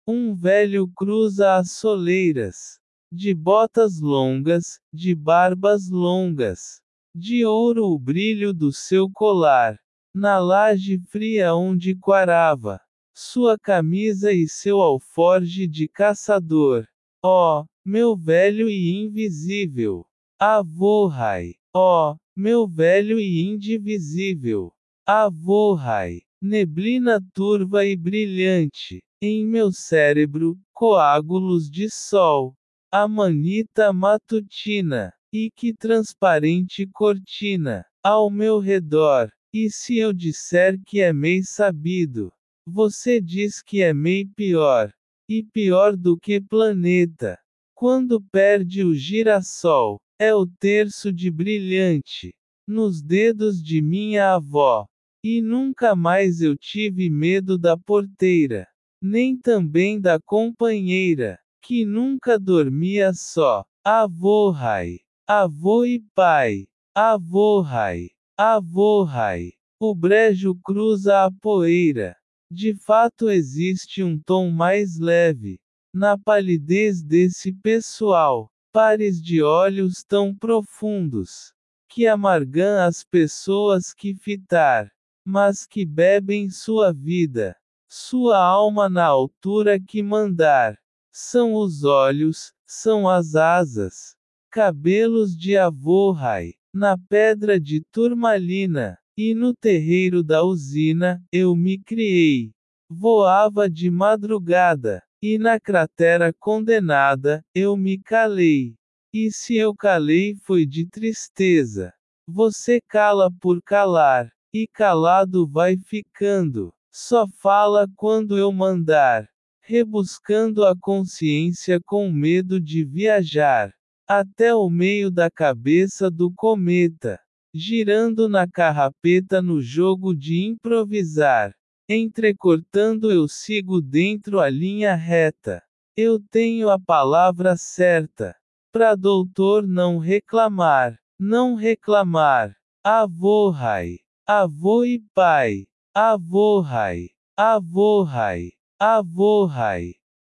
Um velho cruza as soleiras, de botas longas, de barbas longas. De ouro o brilho do seu colar, na laje fria onde quarava, sua camisa e seu alforje de caçador. Ó, meu velho e invisível, avô-rai. Ó, meu velho e indivisível, avô-rai. Neblina turva e brilhante, em meu cérebro, coágulos de sol. A manita matutina, e que transparente cortina, ao meu redor. E se eu disser que é meio sabido, você diz que é meio pior, e pior do que planeta. Quando perde o girassol, é o terço de brilhante, nos dedos de minha avó. E nunca mais eu tive medo da porteira, nem também da companheira, que nunca dormia só. Avô-rai, avô e pai, avô-rai, avô-rai. O brejo cruza a poeira. De fato existe um tom mais leve, na palidez desse pessoal, pares de olhos tão profundos, que amargam as pessoas que fitar, mas que bebem sua vida, sua alma na altura que mandar. São os olhos, são as asas, cabelos de avô-rai, na pedra de turmalina, e no terreiro da usina, eu me criei. Voava de madrugada, e na cratera condenada, eu me calei. E se eu calei foi de tristeza. Você cala por calar, e calado vai ficando, só fala quando eu mandar. Rebuscando a consciência com medo de viajar, até o meio da cabeça do cometa, girando na carrapeta no jogo de improvisar. Entrecortando eu sigo dentro a linha reta. Eu tenho a palavra certa. Pra doutor não reclamar, não reclamar. Avô-rai, avô e pai, avô-rai, avô-rai, avô-rai.